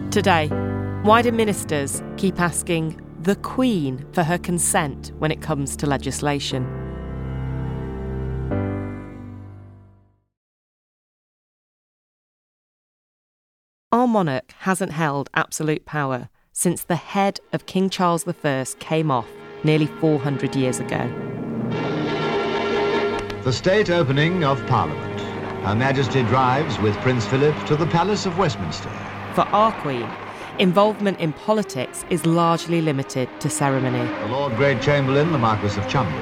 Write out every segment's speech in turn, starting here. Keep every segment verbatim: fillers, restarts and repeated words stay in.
Today, why do ministers keep asking the Queen for her consent when it comes to legislation? Our monarch hasn't held absolute power since the head of King Charles the First came off nearly four hundred years ago. The state opening of Parliament. Her Majesty drives with Prince Philip to the Palace of Westminster. For our Queen, involvement in politics is largely limited to ceremony. The Lord Great Chamberlain, the Marquess of Chumley.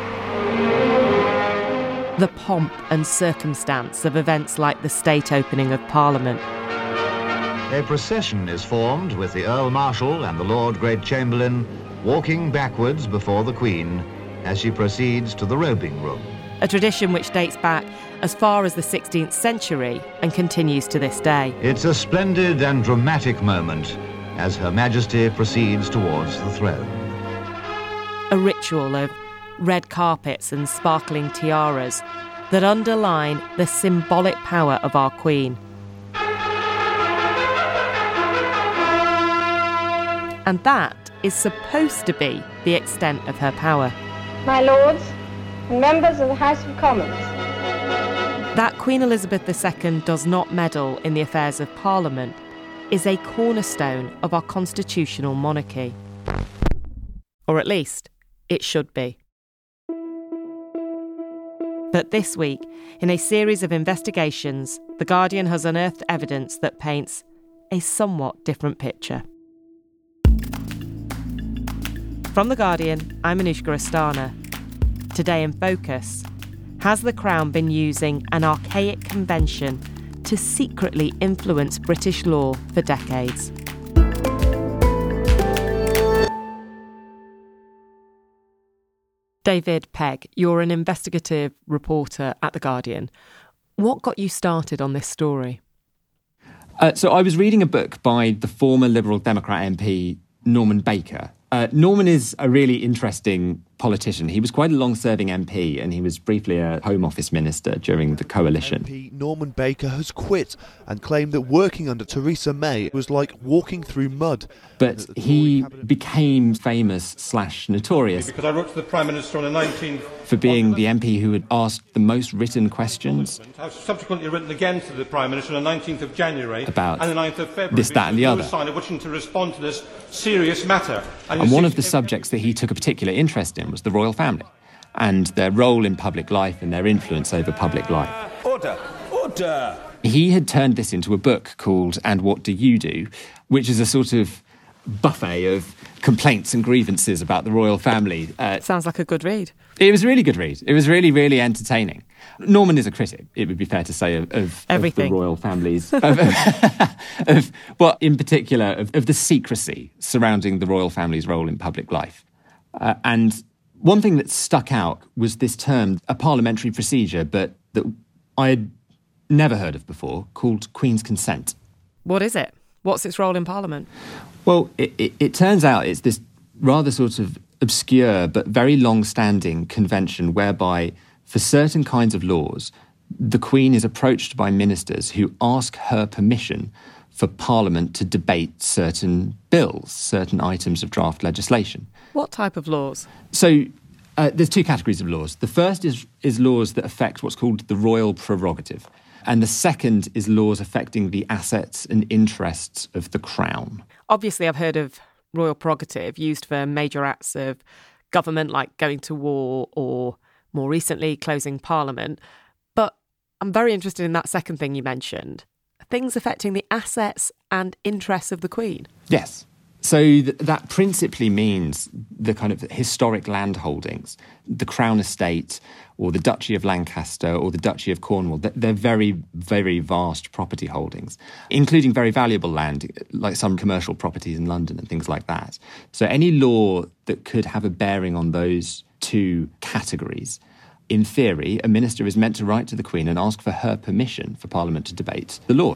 The pomp and circumstance of events like the state opening of Parliament. A procession is formed with the Earl Marshal and the Lord Great Chamberlain walking backwards before the Queen as she proceeds to the robing room. A tradition which dates back as far as the sixteenth century and continues to this day. It's a splendid and dramatic moment as Her Majesty proceeds towards the throne. A ritual of red carpets and sparkling tiaras that underline the symbolic power of our Queen. And that is supposed to be the extent of her power. My lords, and members of the House of Commons. That Queen Elizabeth the Second does not meddle in the affairs of Parliament is a cornerstone of our constitutional monarchy. Or at least, it should be. But this week, in a series of investigations, The Guardian has unearthed evidence that paints a somewhat different picture. From The Guardian, I'm Anushka Astana. Today in Focus, has the Crown been using an archaic convention to secretly influence British law for decades? David Pegg, you're an investigative reporter at The Guardian. What got you started on this story? Uh, so I was reading a book by the former Liberal Democrat M P Norman Baker. Uh, Norman is a really interesting politician. He was quite a long-serving M P and he was briefly a Home Office minister during the coalition. M P Norman Baker has quit and claimed that working under Theresa May was like walking through mud. But he became famous slash notorious because I wrote to the Prime Minister on the nineteenth for being the M P who had asked the most written questions. I've subsequently written again to the Prime Minister on the nineteenth of January about and the ninth of February. This, that and the other. A sign of wishing to respond to this serious matter. And, and one of the subjects that he took a particular interest in was the royal family and their role in public life and their influence over public life. Order! Order! He had turned this into a book called And What Do You Do?, which is a sort of buffet of complaints and grievances about the royal family. Uh, Sounds like a good read. It was a really good read. It was really, really entertaining. Norman is a critic, it would be fair to say, of, of, Everything. of the royal families. of, of, well, in particular, of, of the secrecy surrounding the royal family's role in public life. Uh, and one thing that stuck out was this term, a parliamentary procedure, but that I had never heard of before, called Queen's Consent. What is it? What's its role in Parliament? Well, it, it, it turns out it's this rather sort of obscure but very long-standing convention whereby, for certain kinds of laws, the Queen is approached by ministers who ask her permission for Parliament to debate certain bills, certain items of draft legislation. What type of laws? So uh, there's two categories of laws. The first is, is laws that affect what's called the royal prerogative. And the second is laws affecting the assets and interests of the Crown. Obviously, I've heard of royal prerogative used for major acts of government, like going to war or, more recently, closing Parliament. But I'm very interested in that second thing you mentioned, things affecting the assets and interests of the Queen. Yes. So th- that principally means the kind of historic land holdings, the Crown Estate or the Duchy of Lancaster or the Duchy of Cornwall. They're very, very vast property holdings, including very valuable land, like some commercial properties in London and things like that. So any law that could have a bearing on those two categories, in theory, a minister is meant to write to the Queen and ask for her permission for Parliament to debate the law.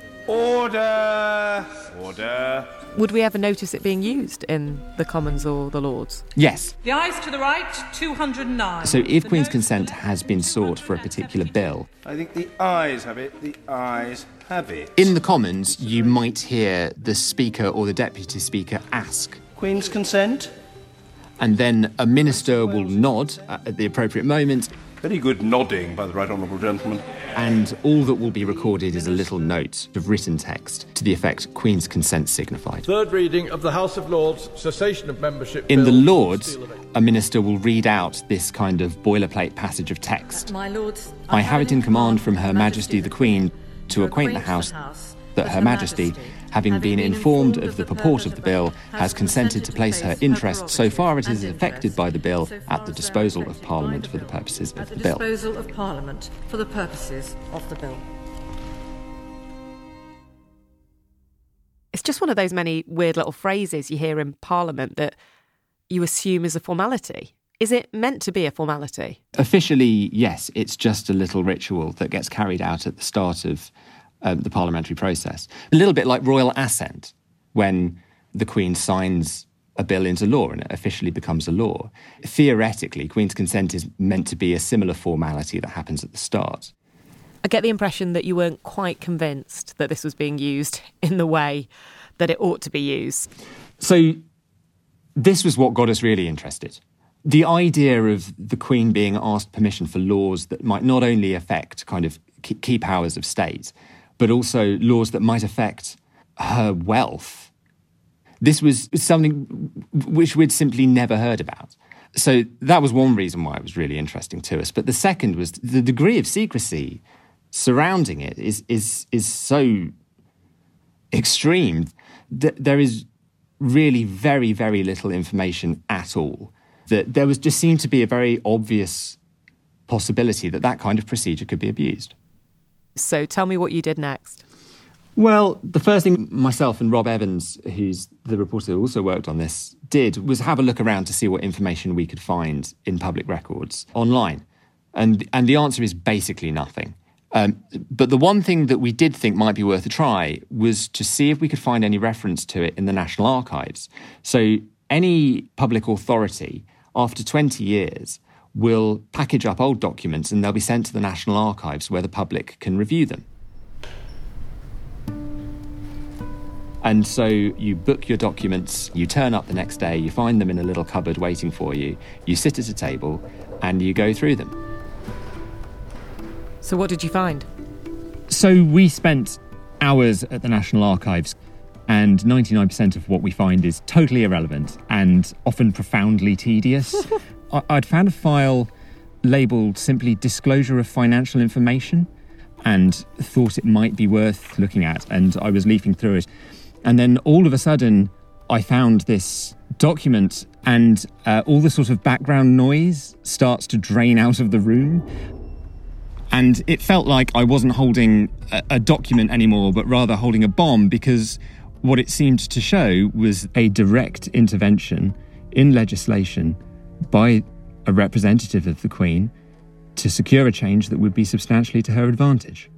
Order! Order! Would we ever notice it being used in the Commons or the Lords? Yes. The ayes to the right, two hundred nine. So if Queen's consent has been sought for a particular bill... I think the ayes have it, the ayes. have it. In the Commons, you might hear the Speaker or the Deputy Speaker ask. Queen's consent? And then a minister will nod at the appropriate moment. Very good nodding by the right honourable gentleman. And all that will be recorded is a little note of written text to the effect Queen's consent signified. Third reading of the House of Lords, cessation of membership. In bill, the Lords, a minister will read out this kind of boilerplate passage of text. My lords, I have it in command from Her Majesty the Queen to acquaint the House that Her Majesty, having been informed of the purport of the bill, has consented to place her interest, so far it is affected by the bill, at the disposal of Parliament for the purposes of the bill. At the disposal of Parliament for the purposes of the bill. It's just one of those many weird little phrases you hear in Parliament that you assume is a formality. Is it meant to be a formality? Officially, yes, it's just a little ritual that gets carried out at the start of um, the parliamentary process. A little bit like royal assent, when the Queen signs a bill into law and it officially becomes a law. Theoretically, Queen's consent is meant to be a similar formality that happens at the start. I get the impression that you weren't quite convinced that this was being used in the way that it ought to be used. So this was what got us really interested. The idea of the Queen being asked permission for laws that might not only affect kind of key powers of state, but also laws that might affect her wealth. This was something which we'd simply never heard about. So that was one reason why it was really interesting to us. But the second was the degree of secrecy surrounding it is is is so extreme that there is really very, very little information at all. That there was just seemed to be a very obvious possibility that that kind of procedure could be abused. So tell me what you did next. Well, the first thing myself and Rob Evans, who's the reporter who also worked on this, did was have a look around to see what information we could find in public records online. And and the answer is basically nothing. Um, but the one thing that we did think might be worth a try was to see if we could find any reference to it in the National Archives. So any public authority, after twenty years, will package up old documents and they'll be sent to the National Archives where the public can review them. And so you book your documents, you turn up the next day, you find them in a little cupboard waiting for you, you sit at a table and you go through them. So what did you find? So we spent hours at the National Archives, and ninety-nine percent of what we find is totally irrelevant and often profoundly tedious. I- I'd found a file labelled simply Disclosure of Financial Information and thought it might be worth looking at, and I was leafing through it. And then all of a sudden, I found this document and uh, all the sort of background noise starts to drain out of the room. And it felt like I wasn't holding a, a document anymore, but rather holding a bomb, because what it seemed to show was a direct intervention in legislation by a representative of the Queen to secure a change that would be substantially to her advantage.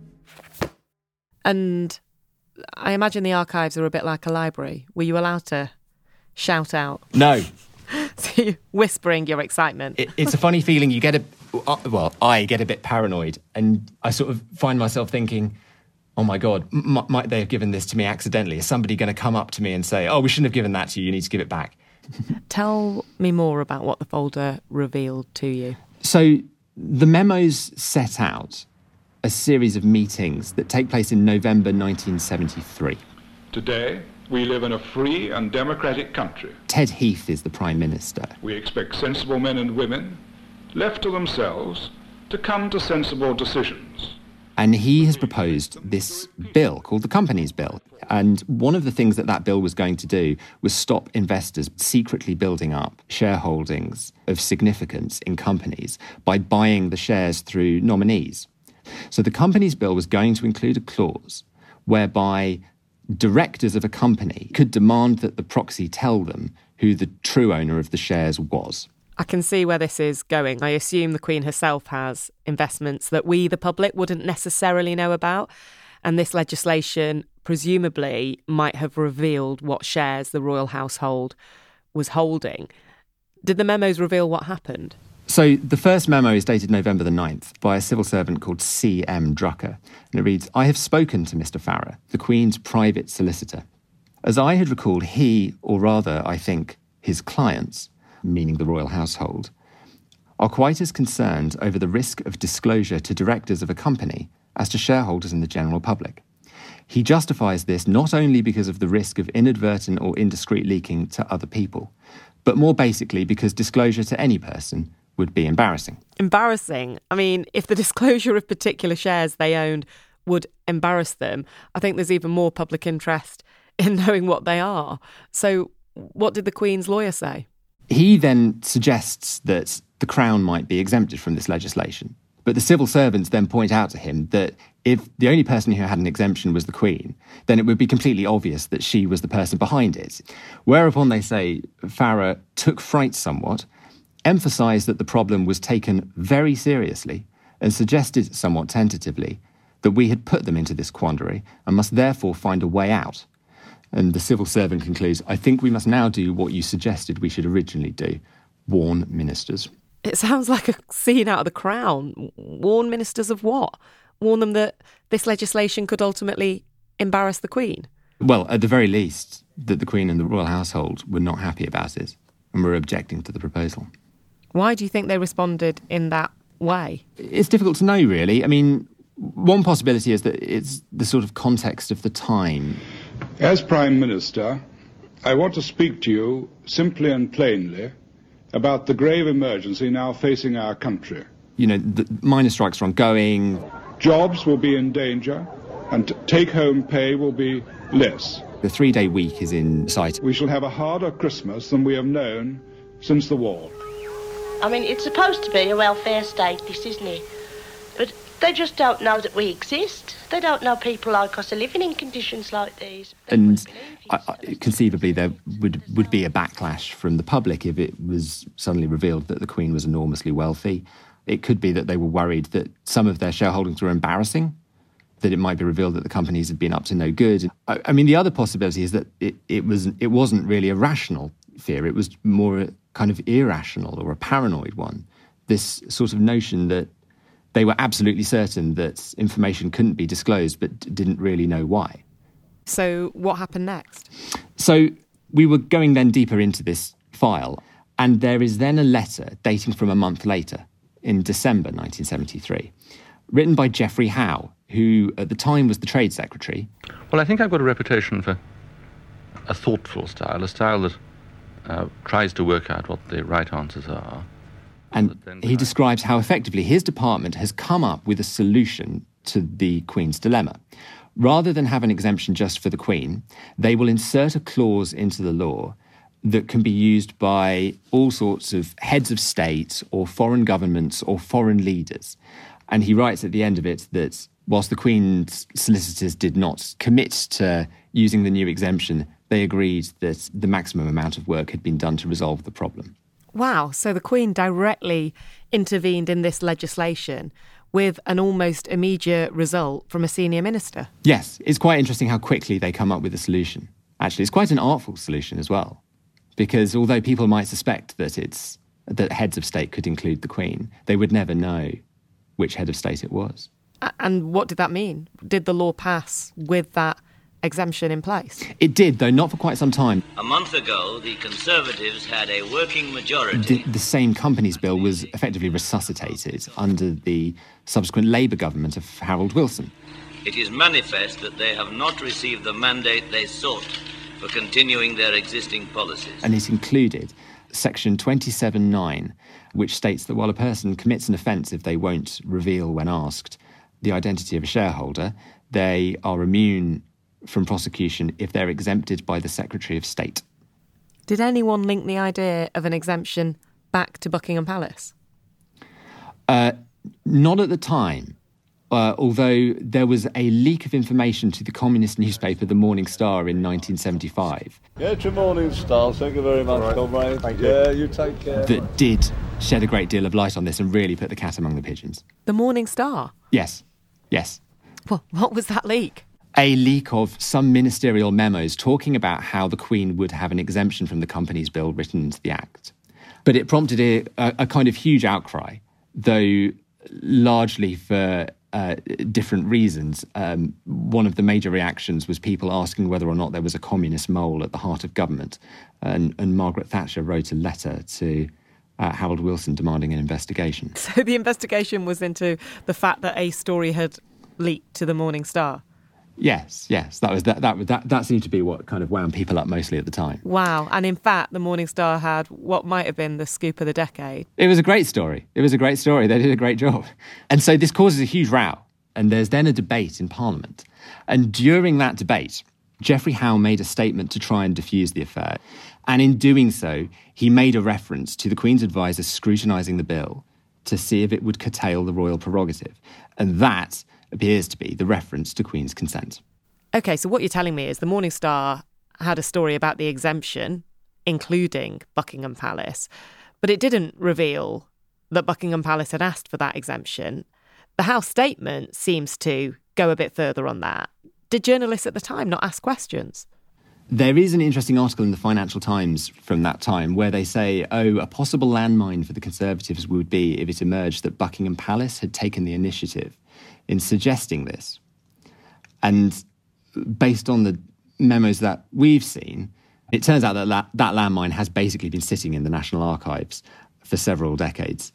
And I imagine the archives are a bit like a library. Were you allowed to shout out? No. So you're whispering your excitement. It, it's a funny feeling. You get a, well, I get a bit paranoid, and I sort of find myself thinking, oh my God, m- might they have given this to me accidentally? Is somebody going to come up to me and say, oh, we shouldn't have given that to you, you need to give it back? Tell me more about what the folder revealed to you. So the memos set out a series of meetings that take place in November nineteen seventy-three. Today, we live in a free and democratic country. Ted Heath is the Prime Minister. We expect sensible men and women, left to themselves, to come to sensible decisions. And he has proposed this bill called the Companies Bill. And one of the things that that bill was going to do was stop investors secretly building up shareholdings of significance in companies by buying the shares through nominees. So the Companies Bill was going to include a clause whereby directors of a company could demand that the proxy tell them who the true owner of the shares was. I can see where this is going. I assume the Queen herself has investments that we, the public, wouldn't necessarily know about. And this legislation presumably might have revealed what shares the royal household was holding. Did the memos reveal what happened? So the first memo is dated November the ninth by a civil servant called C M Drucker. And it reads, I have spoken to Mister Farrer, the Queen's private solicitor. As I had recalled, he, or rather, I think, his clients, meaning the royal household, are quite as concerned over the risk of disclosure to directors of a company as to shareholders and the general public. He justifies this not only because of the risk of inadvertent or indiscreet leaking to other people, but more basically because disclosure to any person would be embarrassing. Embarrassing? I mean, if the disclosure of particular shares they owned would embarrass them, I think there's even more public interest in knowing what they are. So what did the Queen's lawyer say? He then suggests that the Crown might be exempted from this legislation. But the civil servants then point out to him that if the only person who had an exemption was the Queen, then it would be completely obvious that she was the person behind it. Whereupon they say Farrer took fright somewhat, emphasised that the problem was taken very seriously, and suggested somewhat tentatively that we had put them into this quandary and must therefore find a way out. And the civil servant concludes, I think we must now do what you suggested we should originally do, warn ministers. It sounds like a scene out of The Crown. Warn ministers of what? Warn them that this legislation could ultimately embarrass the Queen? Well, at the very least, that the Queen and the royal household were not happy about it and were objecting to the proposal. Why do you think they responded in that way? It's difficult to know, really. I mean, one possibility is that it's the sort of context of the time. As Prime Minister, I want to speak to you simply and plainly about the grave emergency now facing our country. You know, the miners' strikes are ongoing. Jobs will be in danger and take-home pay will be less. The three-day week is in sight. We shall have a harder Christmas than we have known since the war. I mean, it's supposed to be a welfare state, this, isn't it? But they just don't know that we exist. They don't know people like us are living in conditions like these. They and I, I, conceivably there would, would be a backlash from the public if it was suddenly revealed that the Queen was enormously wealthy. It could be that they were worried that some of their shareholdings were embarrassing, that it might be revealed that the companies had been up to no good. I, I mean, the other possibility is that it, it, was, it wasn't really a rational fear. It was more a kind of irrational or a paranoid one. This sort of notion that they were absolutely certain that information couldn't be disclosed, but didn't really know why. So what happened next? So we were going then deeper into this file, and there is then a letter dating from a month later, in December nineteen seventy-three, written by Geoffrey Howe, who at the time was the Trade Secretary. Well, I think I've got a reputation for a thoughtful style, a style that uh, tries to work out what the right answers are. And he describes how effectively his department has come up with a solution to the Queen's dilemma. Rather than have an exemption just for the Queen, they will insert a clause into the law that can be used by all sorts of heads of state or foreign governments or foreign leaders. And he writes at the end of it that whilst the Queen's solicitors did not commit to using the new exemption, they agreed that the maximum amount of work had been done to resolve the problem. Wow, so the Queen directly intervened in this legislation with an almost immediate result from a senior minister. Yes, it's quite interesting how quickly they come up with a solution. Actually, it's quite an artful solution as well, because although people might suspect that it's that heads of state could include the Queen, they would never know which head of state it was. And what did that mean? Did the law pass with that exemption in place? It did, though not for quite some time. A month ago, the Conservatives had a working majority. The, the same Companies Bill was effectively resuscitated under the subsequent Labour government of Harold Wilson. It is manifest that they have not received the mandate they sought for continuing their existing policies. And it included Section twenty-seven nine, which states that while a person commits an offence if they won't reveal when asked the identity of a shareholder, they are immune from prosecution if they're exempted by the Secretary of State. Did anyone link the idea of an exemption back to Buckingham Palace? Uh, not at the time, uh, although there was a leak of information to the communist newspaper The Morning Star in nineteen seventy-five. Get your Morning Star, thank you very much, right. Comrade. Thank you. Yeah, you take care. That did shed a great deal of light on this and really put the cat among the pigeons. The Morning Star? Yes, yes. Well, what was that leak? A leak of some ministerial memos talking about how the Queen would have an exemption from the Companies Bill written into the Act. But it prompted a, a, a kind of huge outcry, though largely for uh, different reasons. Um, one of the major reactions was people asking whether or not there was a communist mole at the heart of government. And, and Margaret Thatcher wrote a letter to uh, Harold Wilson demanding an investigation. So the investigation was into the fact that a story had leaked to the Morning Star? Yes, yes, that was that, that that that seemed to be what kind of wound people up mostly at the time. Wow, and in fact, the Morning Star had what might have been the scoop of the decade. It was a great story. It was a great story. They did a great job. And so this causes a huge row, and there's then a debate in Parliament. And during that debate, Geoffrey Howe made a statement to try and diffuse the affair. And in doing so, he made a reference to the Queen's advisers scrutinising the bill to see if it would curtail the royal prerogative. And that appears to be the reference to Queen's consent. OK, so what you're telling me is the Morning Star had a story about the exemption, including Buckingham Palace, but it didn't reveal that Buckingham Palace had asked for that exemption. The House statement seems to go a bit further on that. Did journalists at the time not ask questions? There is an interesting article in the Financial Times from that time where they say, oh, a possible landmine for the Conservatives would be if it emerged that Buckingham Palace had taken the initiative in suggesting this. And based on the memos that we've seen, it turns out that la- that landmine has basically been sitting in the National Archives for several decades.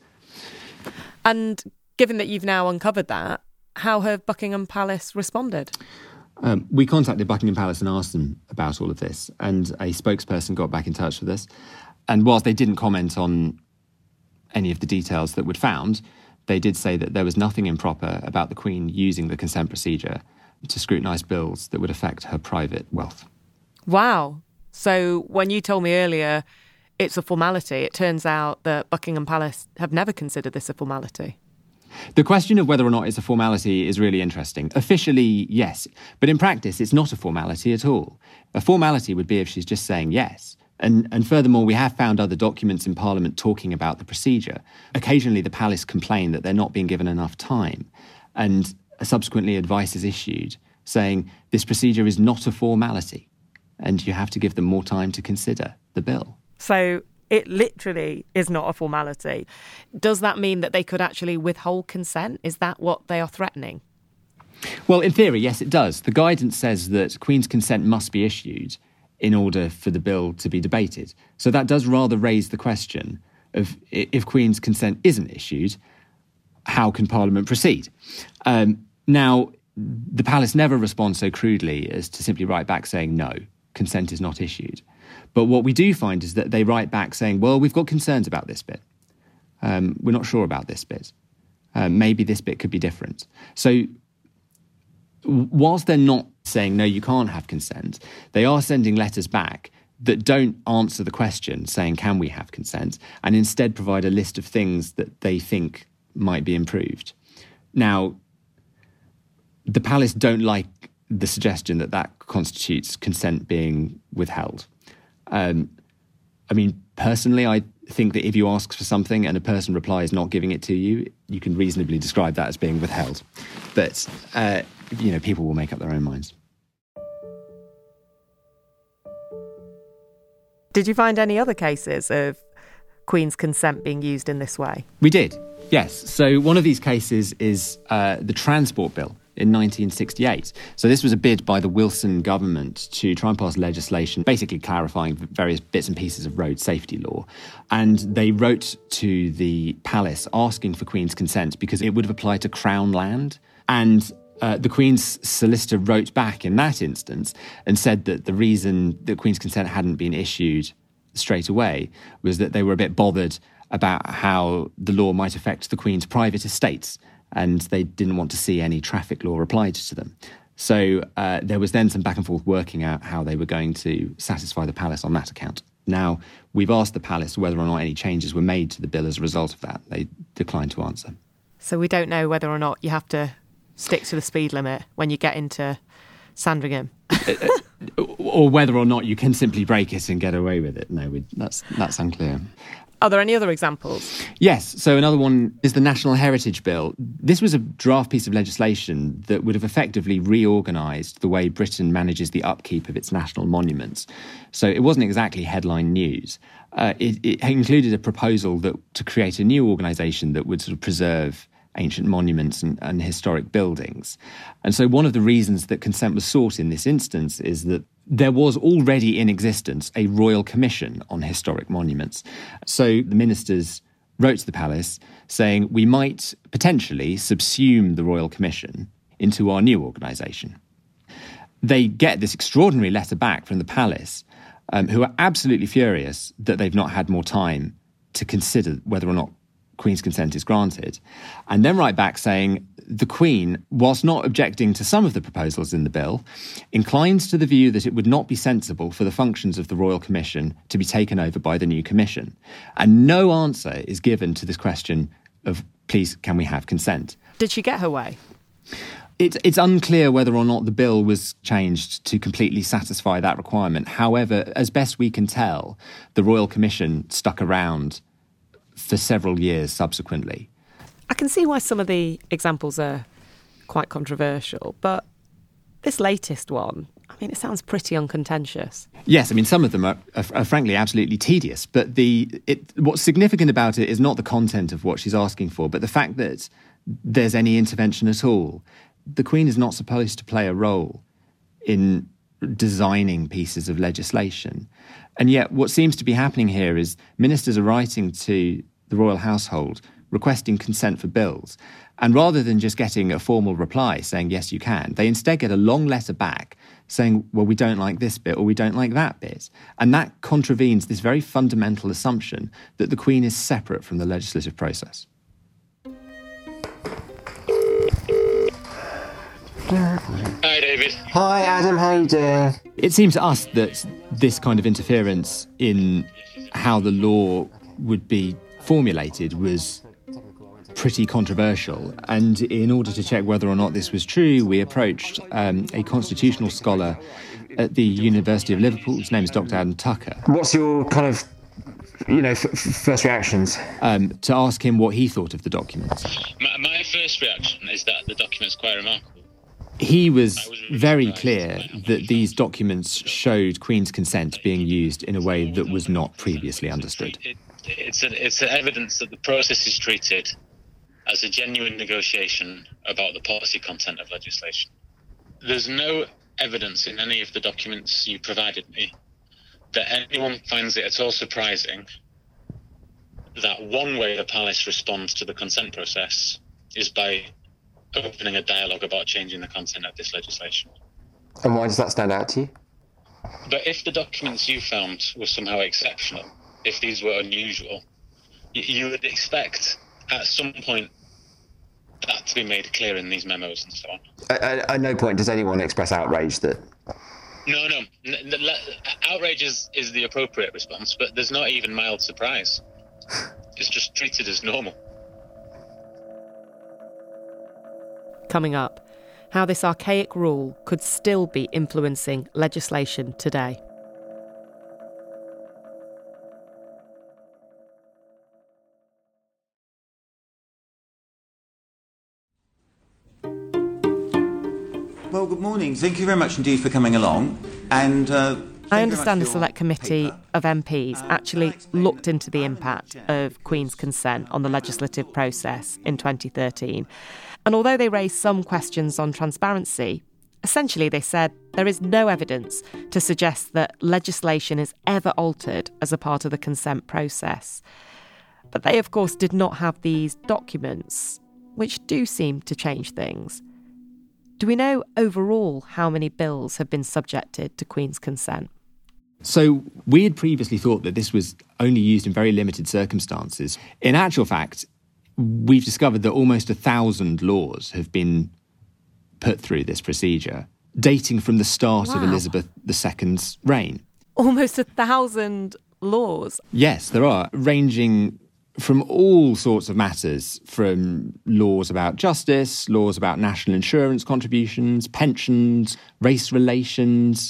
And given that you've now uncovered that, how have Buckingham Palace responded? Um, we contacted Buckingham Palace and asked them about all of this, and a spokesperson got back in touch with us. And whilst they didn't comment on any of the details that were found, they did say that there was nothing improper about the Queen using the consent procedure to scrutinise bills that would affect her private wealth. Wow. So when you told me earlier it's a formality, it turns out that Buckingham Palace have never considered this a formality. The question of whether or not it's a formality is really interesting. Officially, yes. But in practice, it's not a formality at all. A formality would be if she's just saying yes. And, and furthermore, we have found other documents in Parliament talking about the procedure. Occasionally, the palace complain that they're not being given enough time. And subsequently, advice is issued saying this procedure is not a formality and you have to give them more time to consider the bill. So it literally is not a formality. Does that mean that they could actually withhold consent? Is that what they are threatening? Well, in theory, yes, it does. The guidance says that Queen's consent must be issued in order for the bill to be debated. So that does rather raise the question of if Queen's consent isn't issued, how can Parliament proceed? Um, now, the palace never responds so crudely as to simply write back saying no, consent is not issued. But what we do find is that they write back saying, well, we've got concerns about this bit. Um, we're not sure about this bit. Um, maybe this bit could be different. So whilst they're not saying, no, you can't have consent, they are sending letters back that don't answer the question, saying, can we have consent, and instead provide a list of things that they think might be improved. Now, the palace don't like the suggestion that that constitutes consent being withheld. Um, I mean, personally, I think that if you ask for something and a person replies not giving it to you, you can reasonably describe that as being withheld. But, uh, you know, people will make up their own minds. Did you find any other cases of Queen's consent being used in this way? We did, yes. So one of these cases is uh, the Transport Bill in nineteen sixty-eight. So this was a bid by the Wilson government to try and pass legislation basically clarifying various bits and pieces of road safety law. And they wrote to the palace asking for Queen's consent because it would have applied to Crown land. And uh, the Queen's solicitor wrote back in that instance and said that the reason that Queen's consent hadn't been issued straight away was that they were a bit bothered about how the law might affect the Queen's private estates, and they didn't want to see any traffic law applied to them. So uh, there was then some back and forth working out how they were going to satisfy the palace on that account. Now, we've asked the palace whether or not any changes were made to the bill as a result of that. They declined to answer. So we don't know whether or not you have to stick to the speed limit when you get into Sandringham. Or whether or not you can simply break it and get away with it. No, we, that's that's unclear. Are there any other examples? Yes. So another one is the National Heritage Bill. This was a draft piece of legislation that would have effectively reorganised the way Britain manages the upkeep of its national monuments. So it wasn't exactly headline news. Uh, it, it included a proposal that to create a new organisation that would sort of preserve ancient monuments and, and historic buildings. And so one of the reasons that consent was sought in this instance is that there was already in existence a Royal Commission on Historic Monuments. So the ministers wrote to the palace saying we might potentially subsume the Royal Commission into our new organisation. They get this extraordinary letter back from the palace, um, who are absolutely furious that they've not had more time to consider whether or not Queen's consent is granted, and then write back saying the Queen, whilst not objecting to some of the proposals in the bill, inclines to the view that it would not be sensible for the functions of the Royal Commission to be taken over by the new Commission. And no answer is given to this question of, please, can we have consent? Did she get her way? It's, it's unclear whether or not the bill was changed to completely satisfy that requirement. However, as best we can tell, the Royal Commission stuck around for several years subsequently. I can see why some of the examples are quite controversial, but this latest one, I mean, it sounds pretty uncontentious. Yes, I mean, some of them are, are, are frankly absolutely tedious, but the it, what's significant about it is not the content of what she's asking for, but the fact that there's any intervention at all. The Queen is not supposed to play a role in designing pieces of legislation. And yet what seems to be happening here is ministers are writing to the royal household requesting consent for bills. And rather than just getting a formal reply saying, yes, you can, they instead get a long letter back saying, well, we don't like this bit or we don't like that bit. And that contravenes this very fundamental assumption that the Queen is separate from the legislative process. Hi, David. Hi, Adam. How you doing? It seems to us that this kind of interference in how the law would be formulated was pretty controversial. And in order to check whether or not this was true, we approached um, a constitutional scholar at the University of Liverpool. His name is Doctor Adam Tucker. What's your kind of, you know, f- f- first reactions? Um, to ask him what he thought of the documents. My, my first reaction is that the document's quite remarkable. He was very clear that these documents showed Queen's consent being used in a way that was not previously understood. It, it's, a, it's a evidence that the process is treated as a genuine negotiation about the policy content of legislation. There's no evidence in any of the documents you provided me that anyone finds it at all surprising that one way the palace responds to the consent process is by opening a dialogue about changing the content of this legislation. And why does that stand out to you? But if the documents you found were somehow exceptional, if these were unusual, you, you would expect at some point that to be made clear in these memos and so on. At, at no point does anyone express outrage that... No, no. Outrage is, is the appropriate response, but there's not even mild surprise. It's just treated as normal. Coming up, how this archaic rule could still be influencing legislation today. Well, good morning. Thank you very much indeed for coming along. And uh, I understand the Select Committee of M Ps actually looked into the impact of Queen's consent on the legislative process in twenty thirteen. And although they raised some questions on transparency, essentially they said there is no evidence to suggest that legislation is ever altered as a part of the consent process. But they, of course, did not have these documents, which do seem to change things. Do we know overall how many bills have been subjected to Queen's consent? So we had previously thought that this was only used in very limited circumstances. In actual fact, we've discovered that almost a thousand laws have been put through this procedure, dating from the start wow. of Elizabeth the Second's reign. Almost a thousand laws? Yes, there are, ranging from all sorts of matters, from laws about justice, laws about national insurance contributions, pensions, race relations,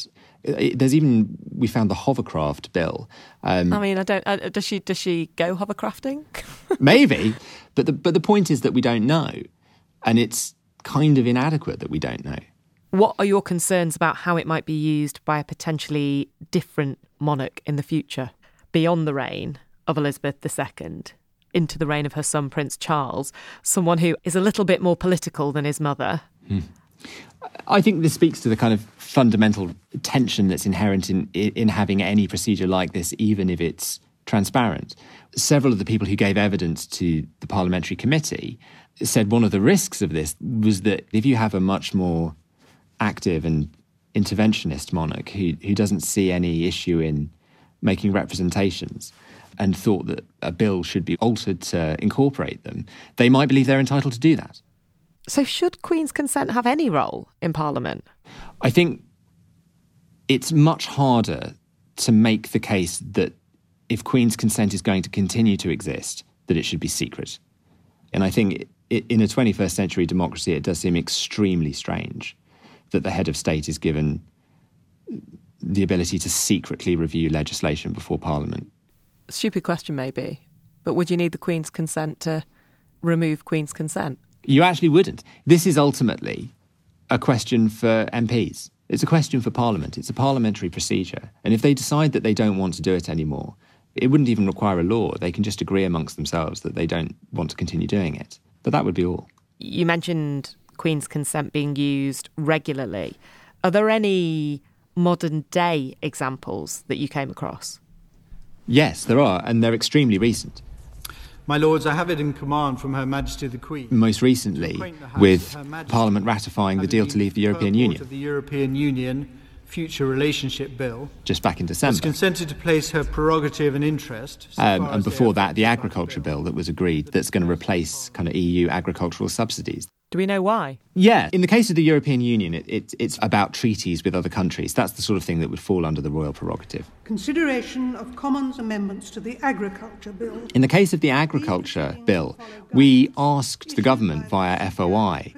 There's even, we found the hovercraft bill. Um, I mean, I don't. Uh, does she? Does she go hovercrafting? Maybe, but the but the point is that we don't know, and it's kind of inadequate that we don't know. What are your concerns about how it might be used by a potentially different monarch in the future, beyond the reign of Elizabeth the Second, into the reign of her son Prince Charles, someone who is a little bit more political than his mother? Hmm. I think this speaks to the kind of fundamental tension that's inherent in in having any procedure like this, even if it's transparent. Several of the people who gave evidence to the parliamentary committee said one of the risks of this was that if you have a much more active and interventionist monarch who, who doesn't see any issue in making representations and thought that a bill should be altered to incorporate them, they might believe they're entitled to do that. So should Queen's consent have any role in Parliament? I think it's much harder to make the case that if Queen's consent is going to continue to exist, that it should be secret. And I think it, it, in a twenty-first century democracy, it does seem extremely strange that the head of state is given the ability to secretly review legislation before Parliament. Stupid question, maybe, but would you need the Queen's consent to remove Queen's consent? You actually wouldn't. This is ultimately a question for M Ps. It's a question for Parliament. It's a parliamentary procedure. And if they decide that they don't want to do it anymore, it wouldn't even require a law. They can just agree amongst themselves that they don't want to continue doing it. But that would be all. You mentioned Queen's consent being used regularly. Are there any modern-day examples that you came across? Yes, there are, and they're extremely recent. My Lords, I have it in command from Her Majesty the Queen. Most recently, with Parliament ratifying the deal to leave the European Union. Of the European Union Future Relationship Bill. Just back in December. Has consented to place her prerogative and interest. So um, and before that, the agriculture bill that was agreed that's going to replace kind of E U agricultural subsidies. Do we know why? Yeah, in the case of the European Union, it, it, it's about treaties with other countries. That's the sort of thing that would fall under the royal prerogative. Consideration of Commons amendments to the Agriculture Bill. In the case of the Agriculture Bill, we asked the government via F O I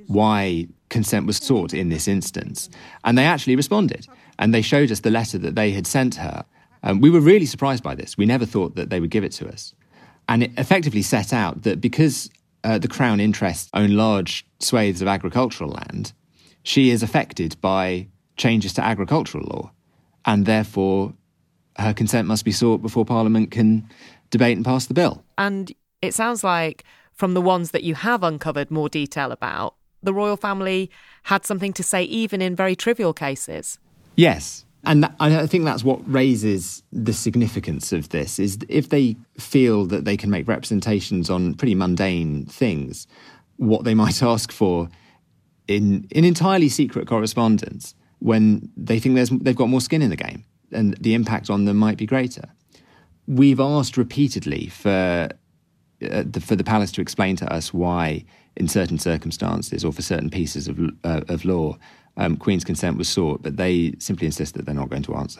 why consent was sought in this instance, and they actually responded. And they showed us the letter that they had sent her. Um, we were really surprised by this. We never thought that they would give it to us. And it effectively set out that because Uh, the Crown interests own large swathes of agricultural land, she is affected by changes to agricultural law, and therefore her consent must be sought before Parliament can debate and pass the bill. And it sounds like, from the ones that you have uncovered more detail about, the royal family had something to say even in very trivial cases. Yes. And I think that's what raises the significance of this, is if they feel that they can make representations on pretty mundane things, what they might ask for in, in entirely secret correspondence when they think there's, they've got more skin in the game and the impact on them might be greater. We've asked repeatedly for, uh, the, for the palace to explain to us why, in certain circumstances or for certain pieces of, uh, of law, Um, Queen's consent was sought, but they simply insist that they're not going to answer.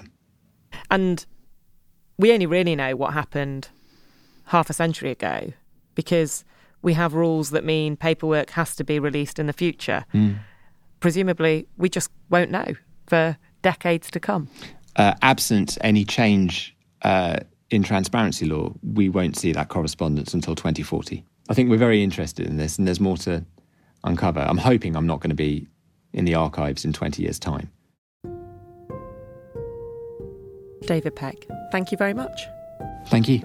And we only really know what happened half a century ago because we have rules that mean paperwork has to be released in the future. Mm. Presumably, we just won't know for decades to come. Uh, absent any change uh, in transparency law, we won't see that correspondence until twenty forty. I think we're very interested in this, and there's more to uncover. I'm hoping I'm not going to be in the archives in twenty years' time. David Pegg, thank you very much. Thank you.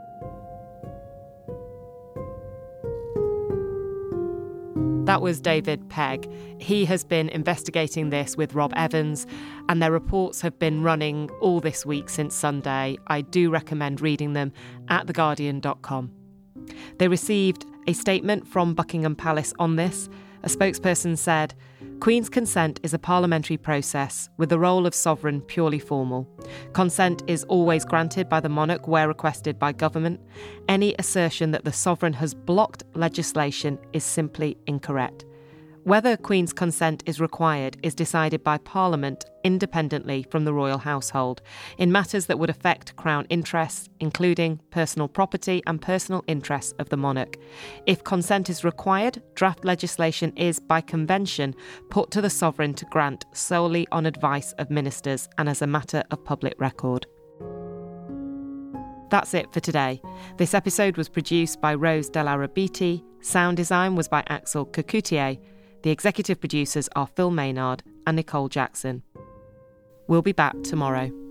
That was David Pegg. He has been investigating this with Rob Evans, and their reports have been running all this week since Sunday. I do recommend reading them at the guardian dot com. They received a statement from Buckingham Palace on this. A spokesperson said, "Queen's consent is a parliamentary process with the role of sovereign purely formal. Consent is always granted by the monarch where requested by government. Any assertion that the sovereign has blocked legislation is simply incorrect. Whether Queen's consent is required is decided by Parliament independently from the royal household in matters that would affect Crown interests, including personal property and personal interests of the monarch. If consent is required, draft legislation is, by convention, put to the sovereign to grant solely on advice of ministers and as a matter of public record. That's it for today. This episode was produced by Rose Delarabiti. Sound design was by Axel Kacoutié. The executive producers are Phil Maynard and Nicole Jackson. We'll be back tomorrow.